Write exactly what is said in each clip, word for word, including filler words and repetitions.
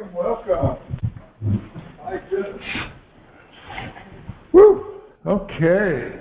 welcome, welcome. My goodness. Woo! Okay.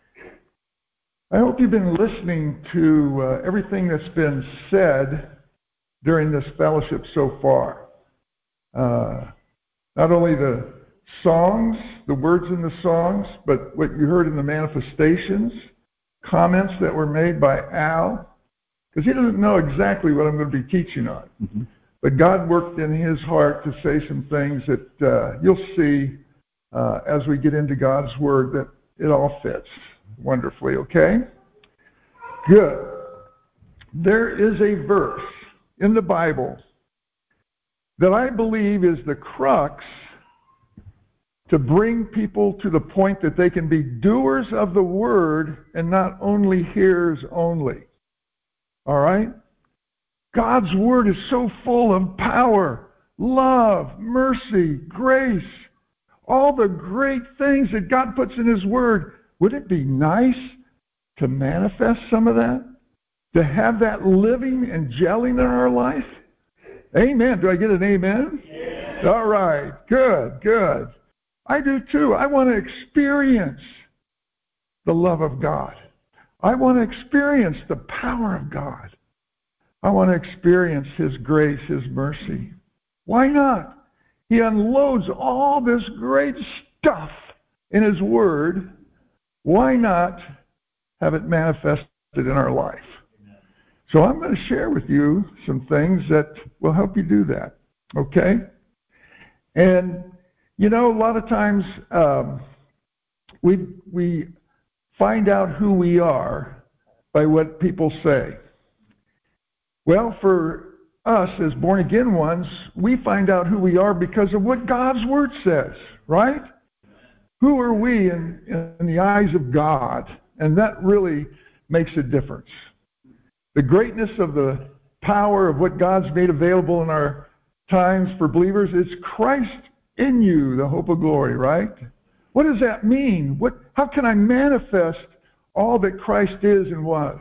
I hope you've been listening to uh, everything that's been said during this fellowship so far. Uh, not only the songs, the words in the songs, but what you heard in the manifestations, comments that were made by Al, because he doesn't know exactly what I'm going to be teaching on. Mm-hmm. But God worked in his heart to say some things that uh, you'll see uh, as we get into God's Word that it all fits wonderfully, okay? Good. There is a verse in the Bible that I believe is the crux to bring people to the point that they can be doers of the Word and not only hearers only. All right? God's Word is so full of power, love, mercy, grace, all the great things that God puts in His Word. Would it be nice to manifest some of that? To have that living and gelling in our life? Amen. Do I get an amen? Yeah. All right. Good, good. I do too. I want to experience the love of God. I want to experience the power of God. I want to experience His grace, His mercy. Why not? He unloads all this great stuff in His Word. Why not have it manifested in our life? Amen. So I'm going to share with you some things that will help you do that. Okay? And, you know, a lot of times um, we, we find out who we are by what people say. Well, for us as born-again ones, we find out who we are because of what God's Word says, right? Who are we in, in the eyes of God? And that really makes a difference. The greatness of the power of what God's made available in our times for believers is Christ in you, the hope of glory, right? What does that mean? What? How can I manifest all that Christ is and was?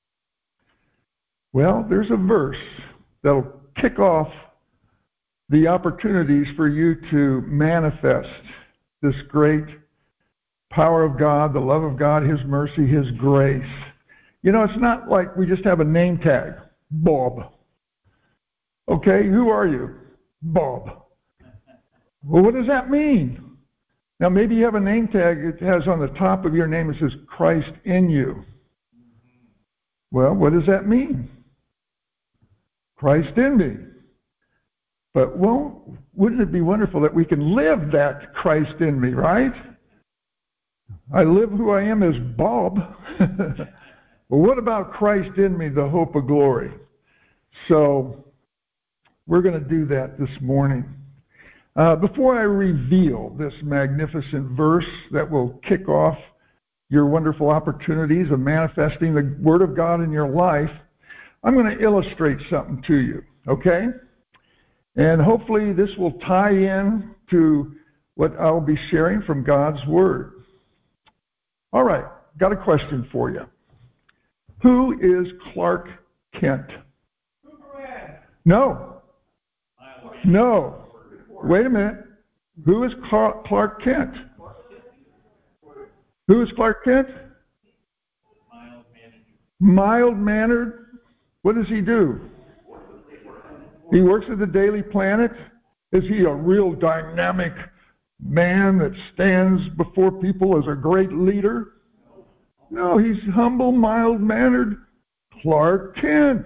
Well, there's a verse that'll kick off the opportunities for you to manifest this great power of God, the love of God, His mercy, His grace. You know, it's not like we just have a name tag, Bob. Okay, who are you? Bob. Well, what does that mean? Now, maybe you have a name tag that has on the top of your name, it says Christ in you. Well, what does that mean? Christ in me. But won't, wouldn't it be wonderful that we can live that Christ in me, right? I live who I am as Bob. Well, what about Christ in me, the hope of glory? So we're going to do that this morning. Uh, before I reveal this magnificent verse that will kick off your wonderful opportunities of manifesting the Word of God in your life, I'm going to illustrate something to you, okay? And hopefully this will tie in to what I'll be sharing from God's Word. All right, got a question for you. Who is Clark Kent? Superman. No. No. Wait a minute. Who is Clark Kent? Who is Clark Kent? Mild-mannered. Mild-mannered? What does he do? He works at the Daily Planet. Is he a real dynamic man that stands before people as a great leader? No, he's humble, mild-mannered Clark Kent.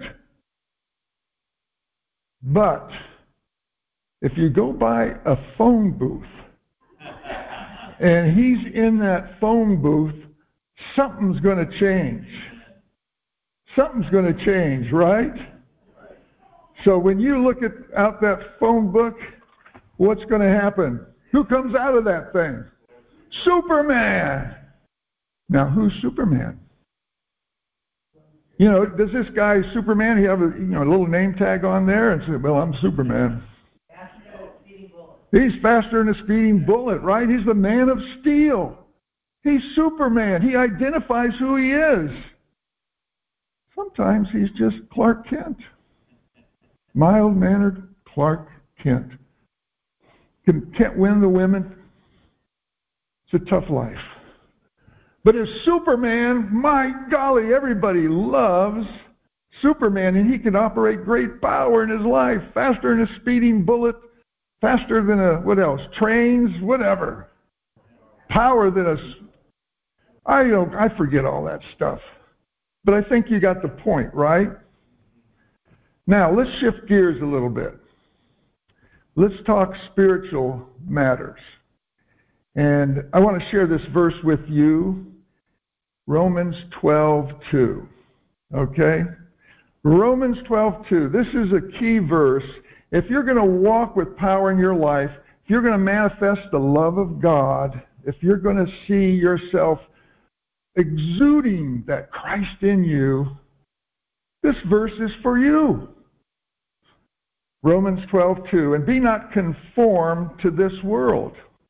But if you go by a phone booth and he's in that phone booth, something's going to change. Something's going to change, right? So when you look at out that phone book, what's going to happen? Who comes out of that thing? Superman. Now, who's Superman? You know, does this guy Superman? He have a you know a little name tag on there and say, "Well, I'm Superman." He's faster than a speeding bullet, right? He's the man of steel. He's Superman. He identifies who he is. Sometimes he's just Clark Kent. Mild-mannered Clark Kent. can, can't win the women. It's a tough life. But as Superman, my golly, everybody loves Superman, and he can operate great power in his life, faster than a speeding bullet, faster than a, what else, trains, whatever. Power than a, I don't, I forget all that stuff. But I think you got the point, right? Now, let's shift gears a little bit. Let's talk spiritual matters. And I want to share this verse with you, Romans twelve two. Okay? Romans twelve two. This is a key verse. If you're going to walk with power in your life, if you're going to manifest the love of God, if you're going to see yourself exuding that Christ in you, this verse is for you. Romans twelve two. And be not conformed to this world,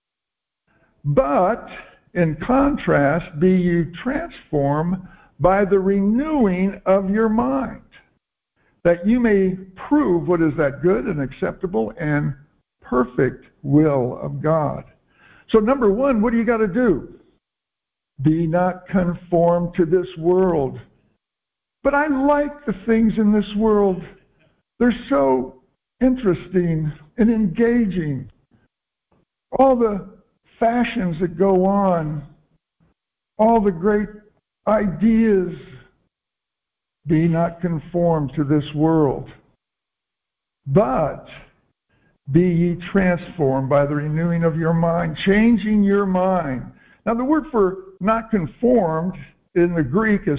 but in contrast, be you transformed by the renewing of your mind, that you may prove what is that good and acceptable and perfect will of God. So number one, what do you got to do? Be not conformed to this world. But I like the things in this world. They're so interesting and engaging. All the fashions that go on, all the great ideas. Be not conformed to this world, but be ye transformed by the renewing of your mind, changing your mind. Now, the word for not conformed in the Greek is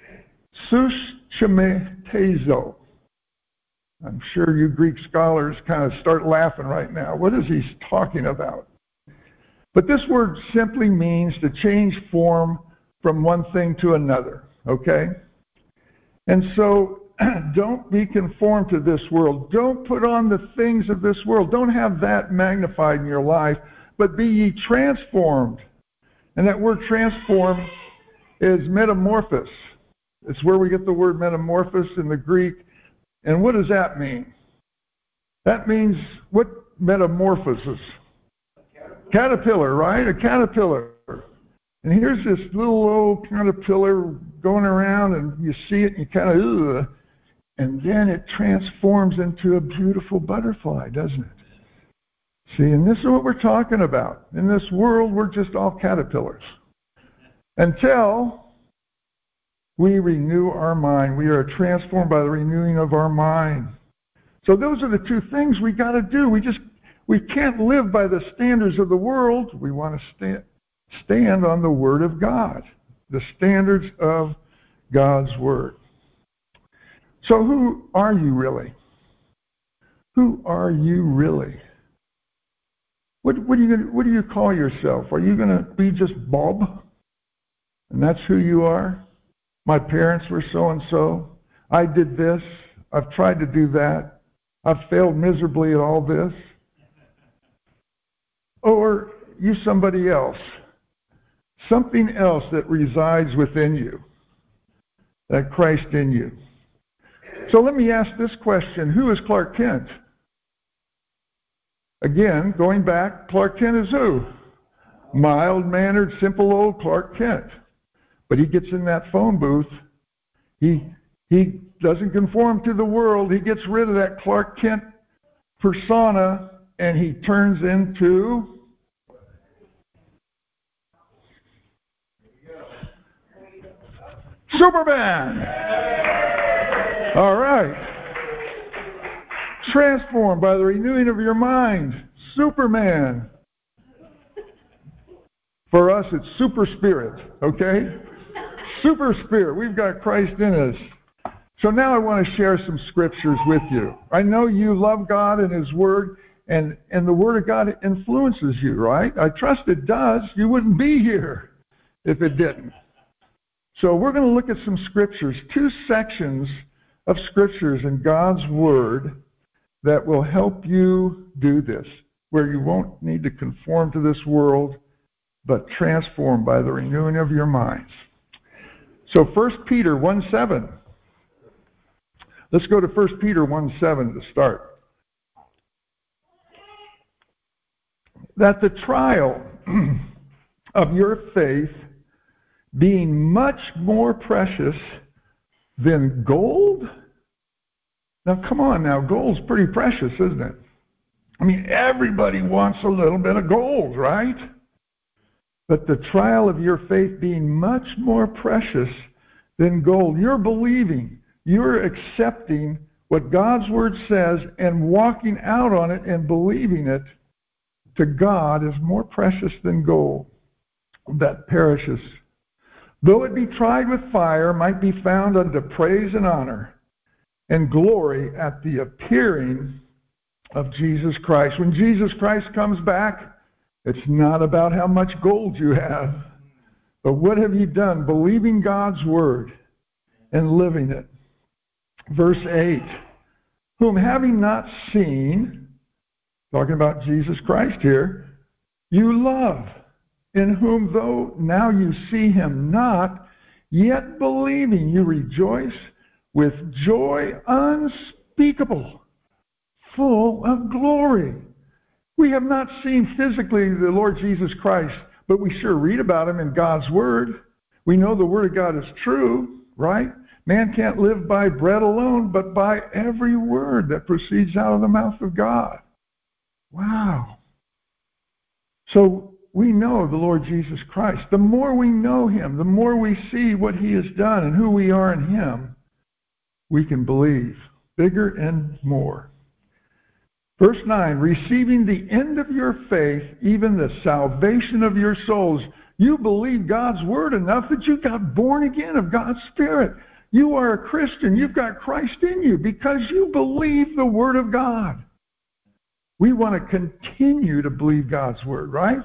suschemetezo. I'm sure you Greek scholars kind of start laughing right now. What is he talking about? But this word simply means to change form from one thing to another, okay? And so, don't be conformed to this world. Don't put on the things of this world. Don't have that magnified in your life, but be ye transformed. And that word transform is metamorphos. It's where we get the word metamorphos in the Greek. And what does that mean? That means, what metamorphosis? Caterpillar. Caterpillar, right? A caterpillar. And here's this little old caterpillar going around, and you see it, and you kind of, ugh, and then it transforms into a beautiful butterfly, doesn't it? See, and this is what we're talking about. In this world, we're just all caterpillars. Until we renew our mind. We are transformed by the renewing of our mind. So those are the two things we got to do. We just, we can't live by the standards of the world. We want to stand, stand on the Word of God, the standards of God's Word. So who are you really? Who are you really? What, what, are you gonna, what do you call yourself? Are you going to be just Bob? And that's who you are? My parents were so-and-so. I did this. I've tried to do that. I've failed miserably at all this. Or you somebody else. Something else that resides within you. That Christ in you. So let me ask this question. Who is Clark Kent? Again, going back, Clark Kent is who? Mild-mannered, simple old Clark Kent. But he gets in that phone booth. He, he doesn't conform to the world. He gets rid of that Clark Kent persona, and he turns into Superman. All right. Transformed by the renewing of your mind. Superman. For us, it's super spirit, okay? Super spirit. We've got Christ in us. So now I want to share some scriptures with you. I know you love God and His Word, and, and the Word of God influences you, right? I trust it does. You wouldn't be here if it didn't. So we're going to look at some scriptures, two sections of scriptures in God's Word that will help you do this, where you won't need to conform to this world, but transformed by the renewing of your minds. So First Peter one seven. Let's go to First Peter one seven to start. that the trial of your faith, being much more precious than gold. Now, come on now, gold's pretty precious, isn't it? I mean, everybody wants a little bit of gold, right? But the trial of your faith being much more precious than gold. You're believing, you're accepting what God's Word says and walking out on it and believing it to God is more precious than gold that perishes. Though it be tried with fire, might be found unto praise and honor and glory at the appearing of Jesus Christ. When Jesus Christ comes back, it's not about how much gold you have, but what have you done believing God's Word and living it. Verse eight, whom having not seen, talking about Jesus Christ here, you love, in whom though now you see him not, yet believing you rejoice with joy unspeakable, full of glory. We have not seen physically the Lord Jesus Christ, but we sure read about him in God's Word. We know the Word of God is true, right? Man can't live by bread alone, but by every word that proceeds out of the mouth of God. Wow. So we know the Lord Jesus Christ. The more we know him, the more we see what he has done and who we are in him, we can believe bigger and more. Verse nine, receiving the end of your faith, even the salvation of your souls. You believe God's Word enough that you got born again of God's Spirit. You are a Christian. You've got Christ in you because you believe the Word of God. We want to continue to believe God's Word, right?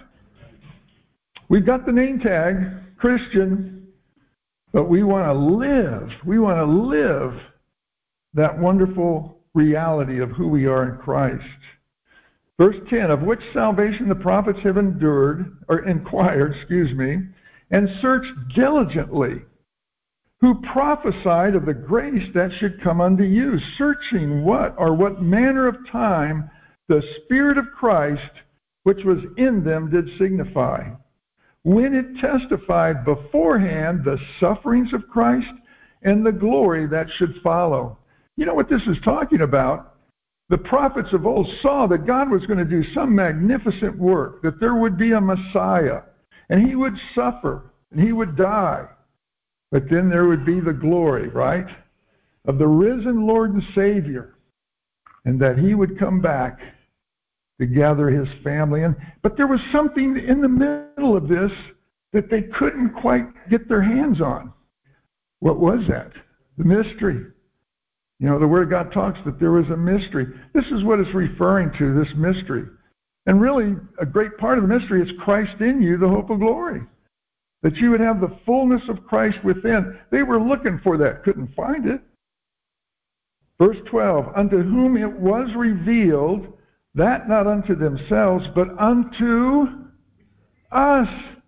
We've got the name tag, Christian, but we want to live. We want to live that wonderful reality of who we are in Christ. Verse ten, of which salvation the prophets have endured, or inquired, excuse me, and searched diligently, who prophesied of the grace that should come unto you, searching what or what manner of time the Spirit of Christ, which was in them, did signify, when it testified beforehand the sufferings of Christ and the glory that should follow. You know what this is talking about? The prophets of old saw that God was going to do some magnificent work, that there would be a Messiah, and he would suffer, and he would die. But then there would be the glory, right, of the risen Lord and Savior, and that he would come back to gather his family. And but there was something in the middle of this that they couldn't quite get their hands on. What was that? The mystery. You know, the Word of God talks that there was a mystery. This is what it's referring to, this mystery. And really, a great part of the mystery is Christ in you, the hope of glory. That you would have the fullness of Christ within. They were looking for that, couldn't find it. Verse twelve, unto whom it was revealed, that not unto themselves, but unto us.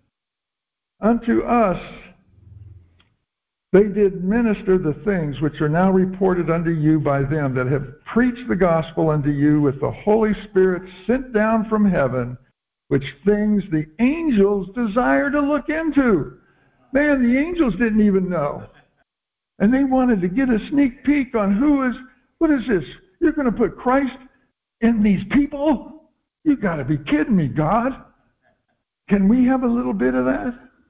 Unto us. They did minister the things which are now reported unto you by them that have preached the gospel unto you with the Holy Spirit sent down from heaven, which things the angels desire to look into. Man, the angels didn't even know. And they wanted to get a sneak peek on who is, what is this? You're going to put Christ in these people? You got to be kidding me, God. Can we have a little bit of that?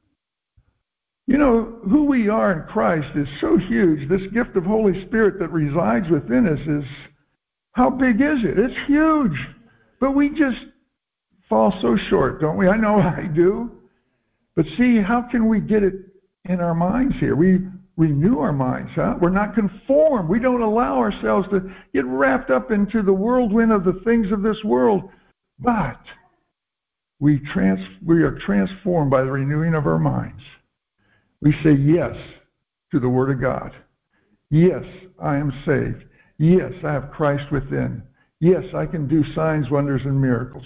You know, who we are in Christ is so huge. This gift of Holy Spirit that resides within us is, how big is it? It's huge. But we just fall so short, don't we? I know I do. But see, how can we get it in our minds here? We renew our minds, huh? We're not conformed. We don't allow ourselves to get wrapped up into the whirlwind of the things of this world. But we trans we are transformed by the renewing of our minds. We say yes to the Word of God. Yes, I am saved. Yes, I have Christ within. Yes, I can do signs, wonders, and miracles.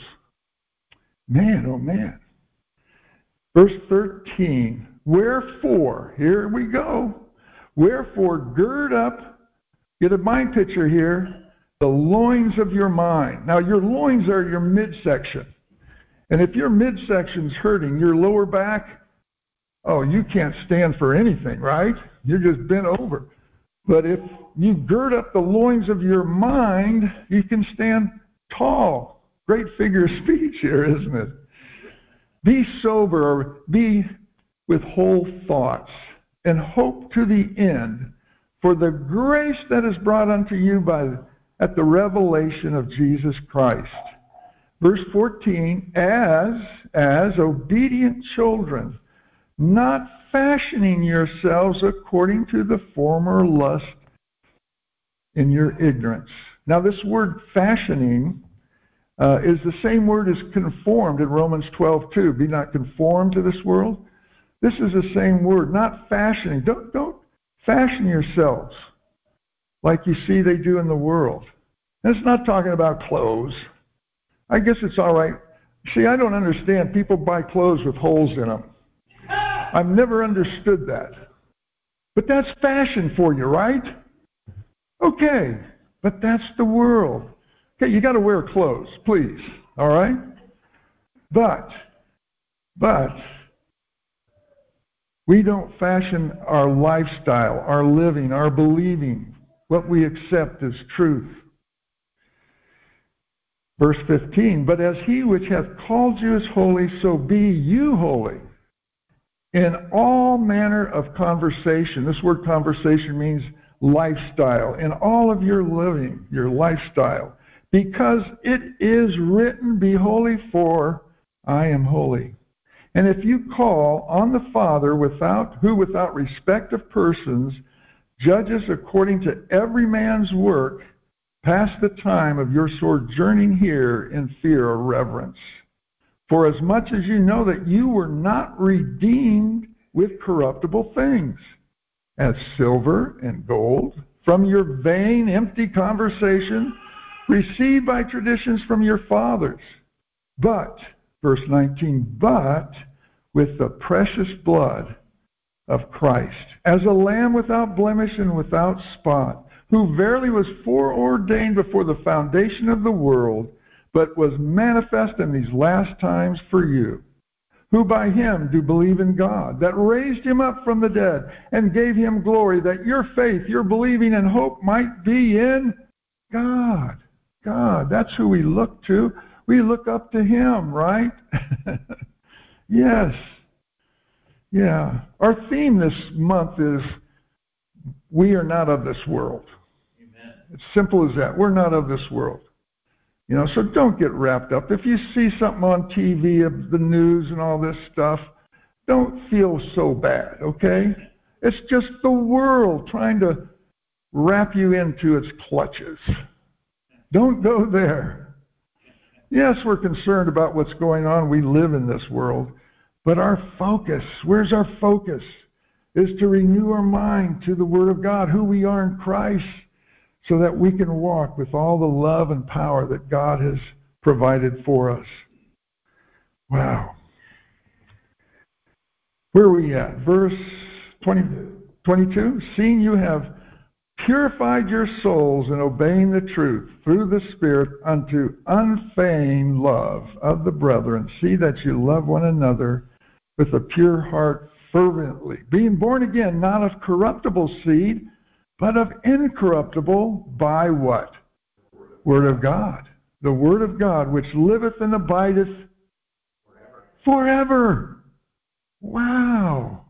Man, oh man. Verse thirteen, wherefore, here we go. Wherefore, gird up, get a mind picture here, the loins of your mind. Now, your loins are your midsection. And if your midsection's hurting, your lower back, oh, you can't stand for anything, right? You're just bent over. But if you gird up the loins of your mind, you can stand tall. Great figure of speech here, isn't it? Be sober, or be with whole thoughts, and hope to the end for the grace that is brought unto you by at the revelation of Jesus Christ. Verse fourteen, as, as obedient children, not fashioning yourselves according to the former lust in your ignorance. Now this word fashioning uh, is the same word as conformed in Romans twelve two. Be not conformed to this world. This is the same word, not fashioning. Don't, don't fashion yourselves like you see they do in the world. And it's not talking about clothes. I guess it's all right. See, I don't understand. People buy clothes with holes in them. I've never understood that. But that's fashion for you, right? Okay, but that's the world. Okay, you got to wear clothes, please, all right? But, but, we don't fashion our lifestyle, our living, our believing, what we accept as truth. Verse fifteen, but as he which hath called you is holy, so be you holy in all manner of conversation. This word conversation means lifestyle. In all of your living, your lifestyle. Because it is written, be holy, for I am holy. And if you call on the Father without who without respect of persons judges according to every man's work, pass the time of your sojourning here in fear or reverence. For as much as you know that you were not redeemed with corruptible things, as silver and gold, from your vain, empty conversation, received by traditions from your fathers. But, verse nineteen, but with the precious blood of Christ, as a lamb without blemish and without spot, who verily was foreordained before the foundation of the world, but was manifest in these last times for you, who by him do believe in God, that raised him up from the dead, and gave him glory, that your faith, your believing and hope might be in God. God, that's who we look to. We look up to him, right? Yes. Yeah. Our theme this month is, we are not of this world. Amen. It's simple as that. We're not of this world. You know, so don't get wrapped up. If you see something on T V of the news and all this stuff, don't feel so bad, okay? It's just the world trying to wrap you into its clutches. Don't go there. Yes, we're concerned about what's going on. We live in this world. But our focus, where's our focus? Is to renew our mind to the Word of God, who we are in Christ, so that we can walk with all the love and power that God has provided for us. Wow. Where are we at? Verse twenty, twenty-two. Seeing you have purified your souls in obeying the truth through the Spirit unto unfeigned love of the brethren, see that you love one another with a pure heart fervently, being born again, not of corruptible seed, but of incorruptible, by what? Word of God. The Word of God, which liveth and abideth forever. Forever. Wow.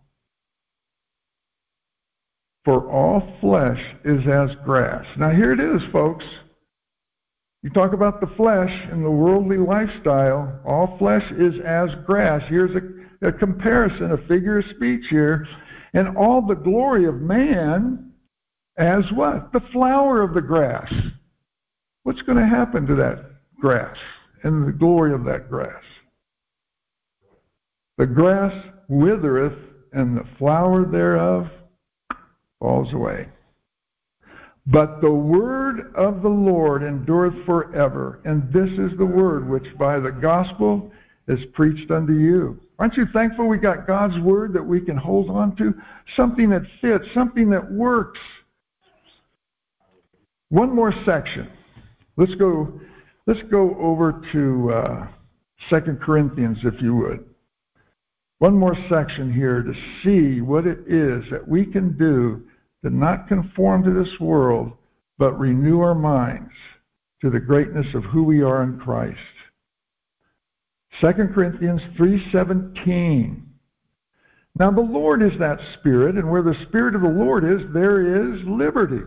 For all flesh is as grass. Now here it is, folks. You talk about the flesh and the worldly lifestyle. All flesh is as grass. Here's a, a comparison, a figure of speech here. And all the glory of man as what? The flower of the grass. What's going to happen to that grass and the glory of that grass? The grass withereth, and the flower thereof falls away. But the word of the Lord endureth forever, and this is the word which by the gospel is preached unto you. Aren't you thankful we got God's word that we can hold on to? Something that fits, something that works. One more section. Let's go, let's go over to uh, Second Corinthians, if you would. One more section here to see what it is that we can do to not conform to this world, but renew our minds to the greatness of who we are in Christ. Second Corinthians three seventeen. Now the Lord is that Spirit, and where the Spirit of the Lord is, there is liberty.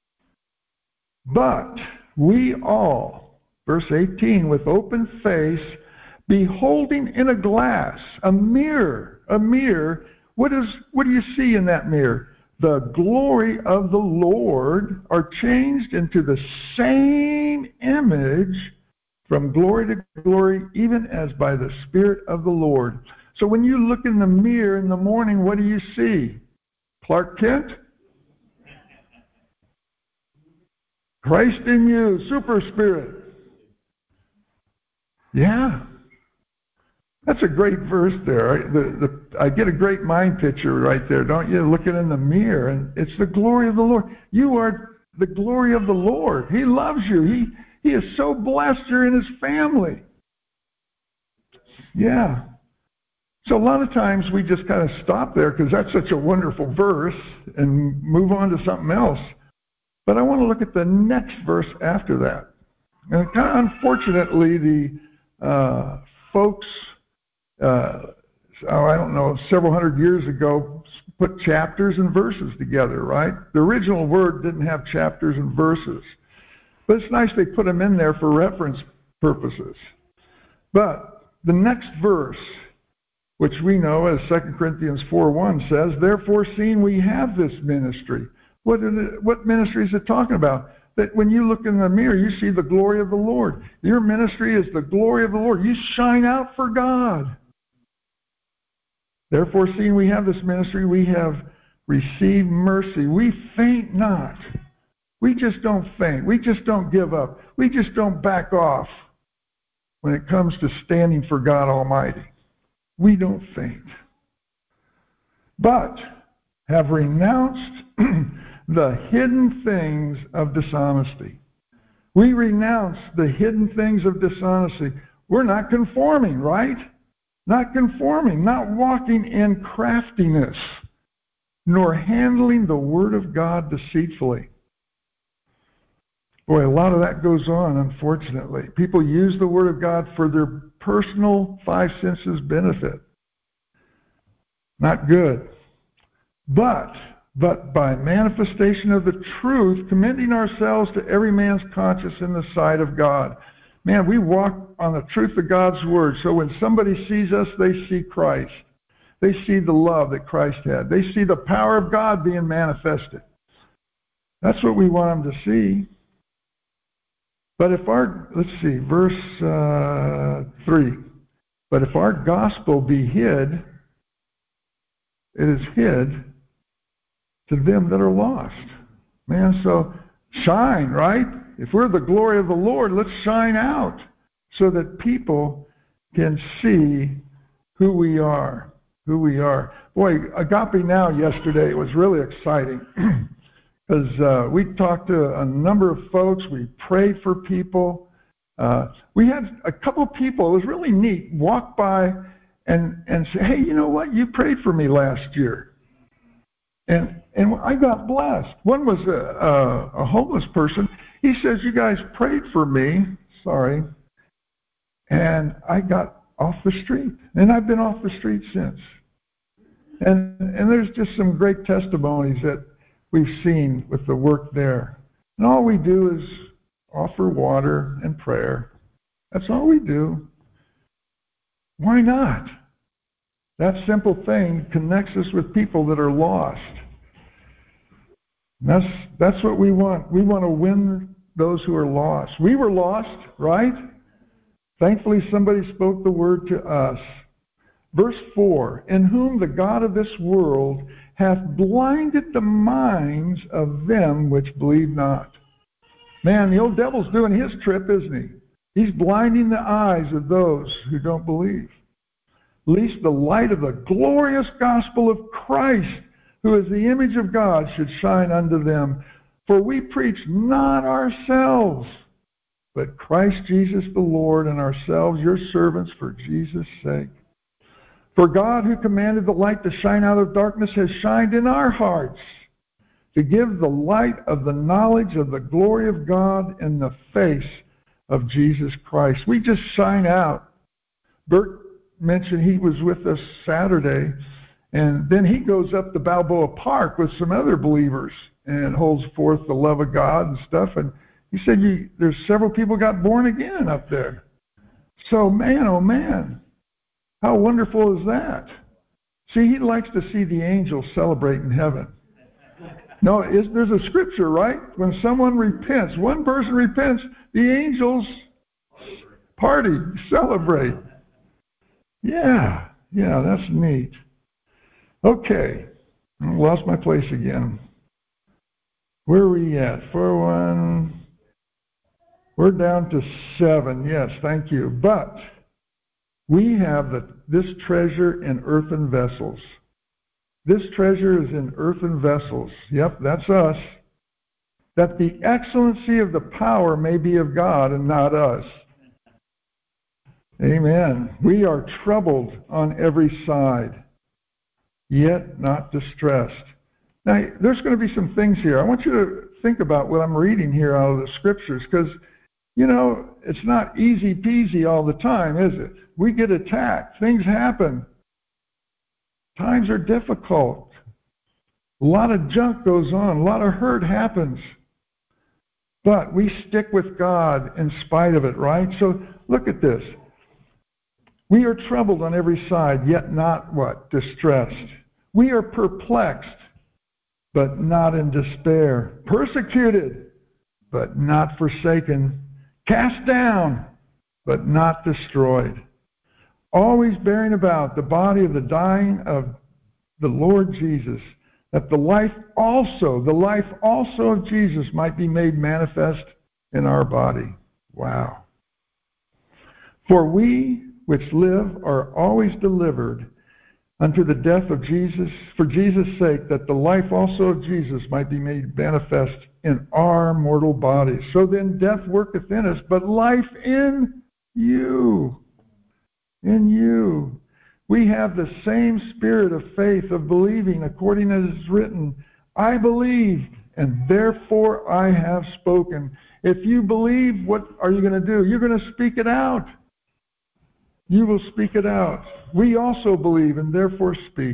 But we all, verse eighteen, with open face, beholding in a glass, a mirror, a mirror, what is, what do you see in that mirror? The glory of the Lord, are changed into the same image from glory to glory, even as by the Spirit of the Lord. So when you look in the mirror in the morning, what do you see? Clark Kent? Christ in you, super spirit. Yeah. That's a great verse there. The, the, I get a great mind picture right there, don't you? Looking in the mirror, and it's the glory of the Lord. You are the glory of the Lord. He loves you. He, he is so blessed you're in His family. Yeah. So a lot of times we just kind of stop there because that's such a wonderful verse and move on to something else. But I want to look at the next verse after that. And kind of unfortunately, the uh, folks, uh, oh, I don't know, several hundred years ago, put chapters and verses together, right? The original word didn't have chapters and verses. But it's nice they put them in there for reference purposes. But the next verse, which we know as Second Corinthians four one says, therefore, seeing we have this ministry. What, it, what ministry is it talking about? That when you look in the mirror, you see the glory of the Lord. Your ministry is the glory of the Lord. You shine out for God. Therefore, seeing we have this ministry, we have received mercy. We faint not. We just don't faint. We just don't give up. We just don't back off when it comes to standing for God Almighty. We don't faint. But have renounced the hidden things of dishonesty. We renounce the hidden things of dishonesty. We're not conforming, right? Not conforming, not walking in craftiness, nor handling the Word of God deceitfully. Boy, a lot of that goes on, unfortunately. People use the Word of God for their personal five senses benefit. Not good. But, but by manifestation of the truth, commending ourselves to every man's conscience in the sight of God. Man, we walk on the truth of God's Word, so when somebody sees us, they see Christ. They see the love that Christ had. They see the power of God being manifested. That's what we want them to see. But if our, let's see, verse uh, three. But if our gospel be hid, it is hid to them that are lost. Man, so shine, right? If we're the glory of the Lord, let's shine out so that people can see who we are, who we are. Boy, Agape Now yesterday was really exciting because uh, we talked to a number of folks. We prayed for people. Uh, we had a couple of people, it was really neat, walk by and, and say, hey, you know what? You prayed for me last year. And and I got blessed. One was a, a, a homeless person. He says, you guys prayed for me. Sorry. And I got off the street. And I've been off the street since. And and there's just some great testimonies that we've seen with the work there. And all we do is offer water and prayer. That's all we do. Why not? That simple thing connects us with people that are lost. And that's, that's what we want. We want to win those who are lost. We were lost, right? Thankfully, somebody spoke the word to us. Verse four, in whom the God of this world hath blinded the minds of them which believe not. Man, the old devil's doing his trip, isn't he? He's blinding the eyes of those who don't believe. Lest the light of the glorious gospel of Christ, who is the image of God, should shine unto them. For we preach not ourselves, but Christ Jesus the Lord, and ourselves your servants for Jesus' sake. For God, who commanded the light to shine out of darkness, has shined in our hearts to give the light of the knowledge of the glory of God in the face of Jesus Christ. We just shine out. Bert mentioned he was with us Saturday, and then he goes up to Balboa Park with some other believers and holds forth the love of God and stuff. And he said you, there's several people got born again up there. So, man, oh man, how wonderful is that? See, he likes to see the angels celebrate in heaven. No, is, there's a scripture, right? When someone repents, one person repents, the angels party, celebrate. Yeah, yeah, that's neat. Okay, I lost my place again. Where are we at? four one. We're down to seven. Yes, thank you. But we have the, this treasure in earthen vessels. This treasure is in earthen vessels. Yep, that's us. That the excellency of the power may be of God and not us. Amen. We are troubled on every side, yet not distressed. Now, there's going to be some things here. I want you to think about what I'm reading here out of the scriptures, because, you know, it's not easy peasy all the time, is it? We get attacked. Things happen. Times are difficult. A lot of junk goes on. A lot of hurt happens. But we stick with God in spite of it, right? So look at this. We are troubled on every side, yet not what? Distressed. We are perplexed, but not in despair. Persecuted, but not forsaken. Cast down, but not destroyed. Always bearing about the body of the dying of the Lord Jesus, that the life also, the life also of Jesus might be made manifest in our body. Wow. For we which live are always delivered unto the death of Jesus, for Jesus' sake, that the life also of Jesus might be made manifest in our mortal bodies. So then death worketh in us, but life in you. In you. We have the same spirit of faith, of believing, according as it is written, I believed, and therefore I have spoken. If you believe, what are you going to do? You're going to speak it out. You will speak it out. We also believe, and therefore speak,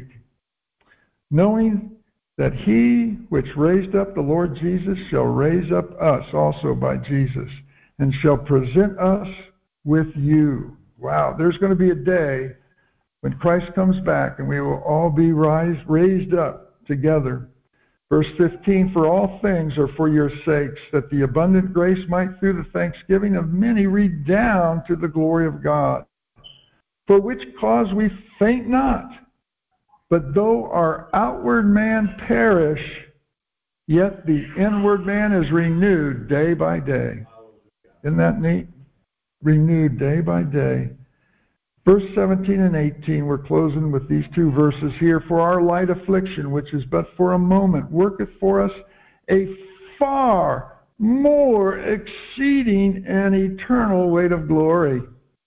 knowing that he which raised up the Lord Jesus shall raise up us also by Jesus, and shall present us with you. Wow, there's going to be a day when Christ comes back, and we will all be rise, raised up together. Verse fifteen, for all things are for your sakes, that the abundant grace might through the thanksgiving of many redound to the glory of God. For which cause we faint not, but though our outward man perish, yet the inward man is renewed day by day. Isn't that neat? Renewed day by day. Verse seventeen and eighteen, we're closing with these two verses here. For our light affliction, which is but for a moment, worketh for us a far more exceeding and eternal weight of glory.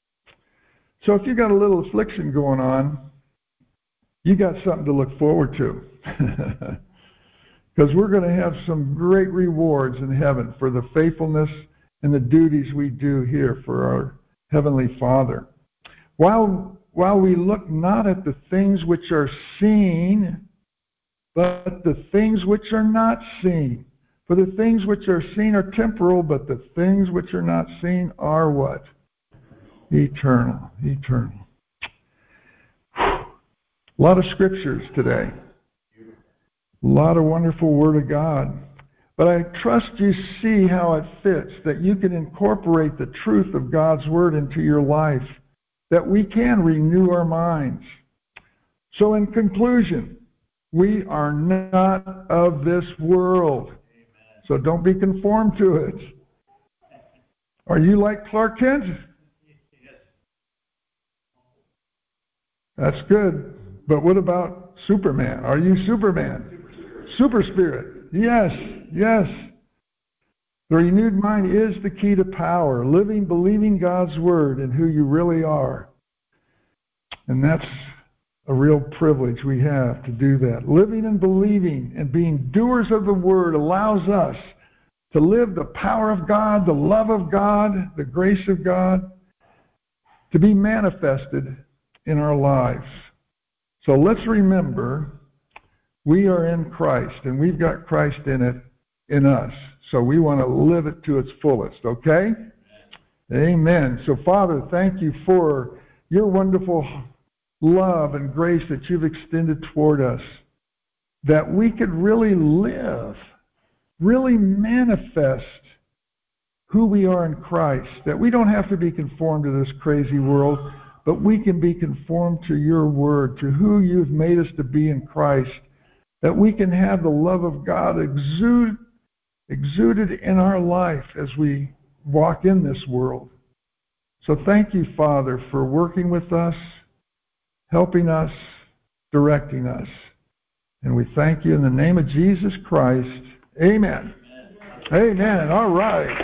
So if you've got a little affliction going on, you got something to look forward to. Because we're going to have some great rewards in heaven for the faithfulness and the duties we do here for our Heavenly Father. While, while we look not at the things which are seen, but the things which are not seen. For the things which are seen are temporal, but the things which are not seen are what? Eternal. Eternal. A lot of scriptures today. A lot of wonderful Word of God. But I trust you see how it fits, that you can incorporate the truth of God's Word into your life, that we can renew our minds. So in conclusion, we are not of this world. So don't be conformed to it. Are you like Clark Kent? That's good. But what about Superman? Are you Superman? Super Spirit. Yes, yes. The renewed mind is the key to power, living, believing God's word and who you really are. And that's a real privilege we have to do that. Living and believing and being doers of the word allows us to live the power of God, the love of God, the grace of God, to be manifested in our lives. So let's remember, we are in Christ, and we've got Christ in it, in us. So we want to live it to its fullest, okay? Amen. So Father, thank you for your wonderful love and grace that you've extended toward us, that we could really live, really manifest who we are in Christ, that we don't have to be conformed to this crazy world, but we can be conformed to your word, to who you've made us to be in Christ, that we can have the love of God exude, exuded in our life as we walk in this world. So thank you, Father, for working with us, helping us, directing us. And we thank you in the name of Jesus Christ. Amen. Amen. Amen. All right.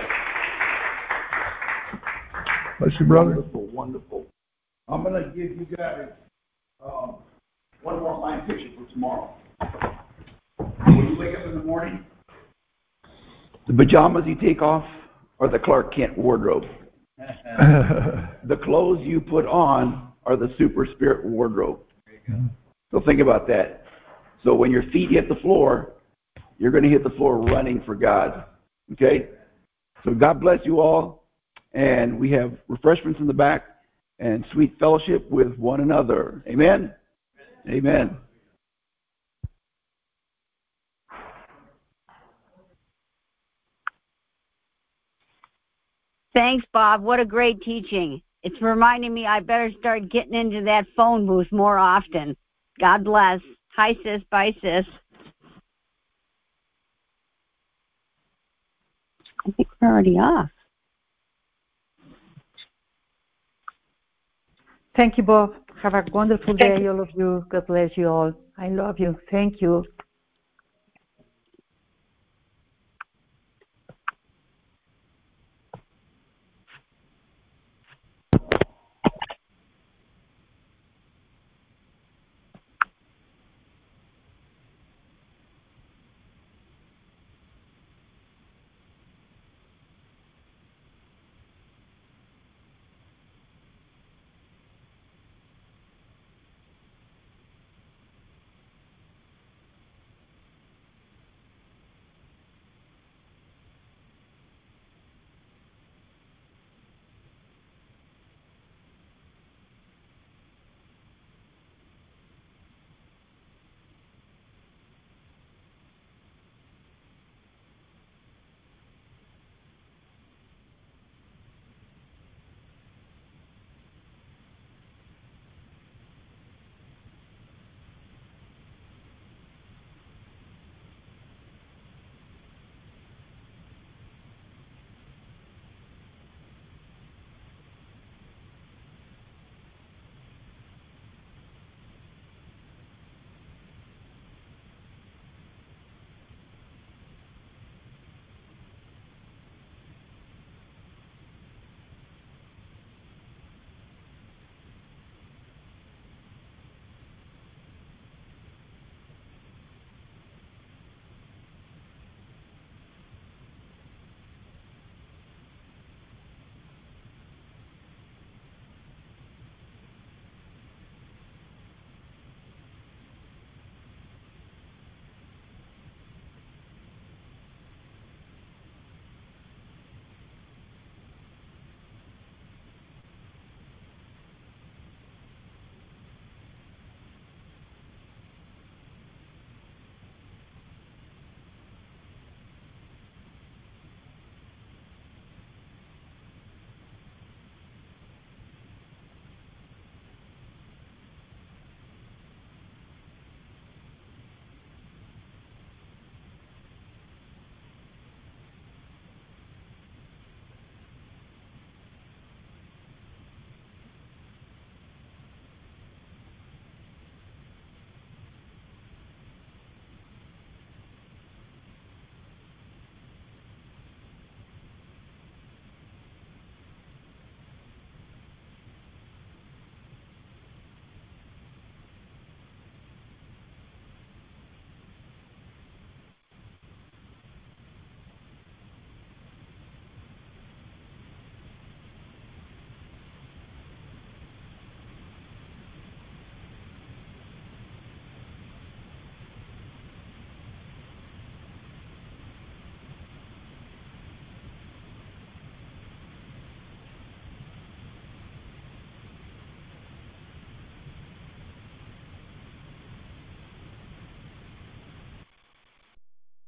Bless you, brother. Wonderful, wonderful. I'm going to give you guys um, one more line picture for tomorrow. When you wake up in the morning, the pajamas you take off are the Clark Kent wardrobe. The clothes you put on are the Super Spirit wardrobe. So think about that. So when your feet hit the floor, you're going to hit the floor running for God. Okay? So God bless you all. And we have refreshments in the back and sweet fellowship with one another. Amen? Amen. Thanks, Bob. What a great teaching. It's reminding me I better start getting into that phone booth more often. God bless. Hi, sis. Bye, sis. I think we're already off. Thank you, Bob. Have a wonderful day, all of you. God bless you all. I love you. Thank you.